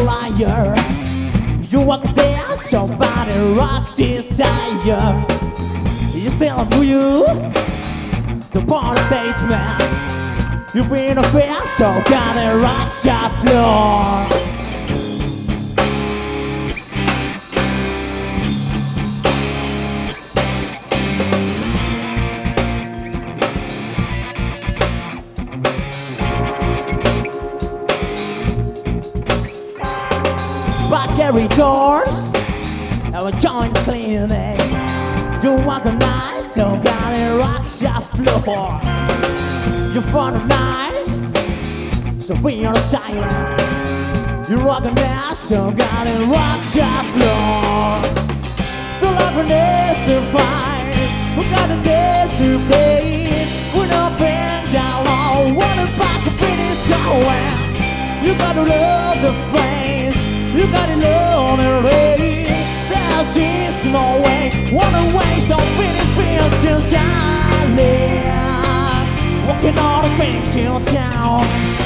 liar. You walk there, somebody rock desire. You still know you, the born statement. You've been a fair, so gotta rock the floor. Back every doors, our joint cleaning. You want the night, so gotta rock the floor. You find it nice, so we are silent. You rock the night, so gotta rock the floor. The loveliness survives, we got the days to pay. We're not been down low, wanna back to finish somewhere. You gotta love the face, you gotta love the rain. There's just no way, wanna waste so many feels just silent. Walking all the things you down.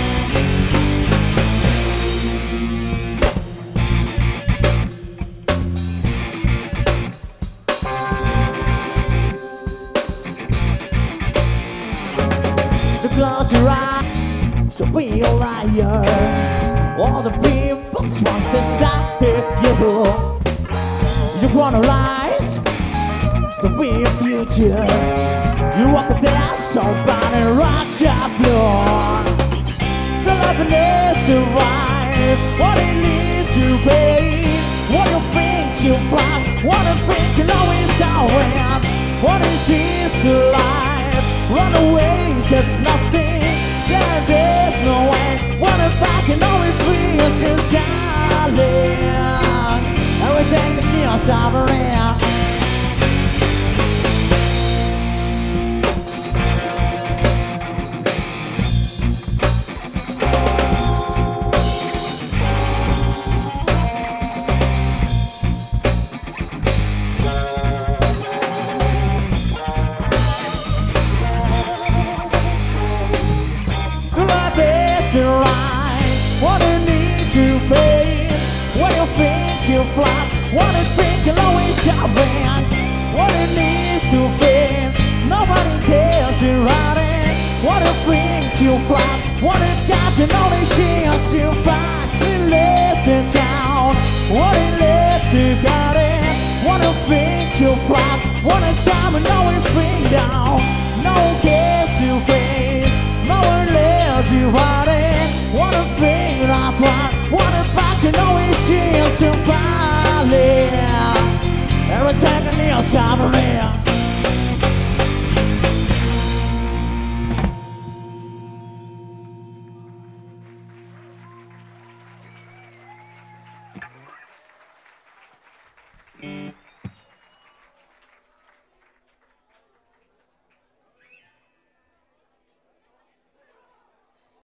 The close your eyes to be a liar. All the people wants to decide if you wanna rise to be a future. You walk the dance, somebody rock the floor. The loveliness survive, what it needs to be. What you think you fly, what you think you know is always. What it is to life, run away, just nothing. There's no way, what if I can always free us in silence. Everything that feels over there. What you need to pay, what you think you fly, what you think you'll always happen, what it needs to face, nobody cares you riding, what you think you fly, what it got to know they chance you find, it lives in town, what it lives you got it, what you think you fly, what a time and know it bring down, no care.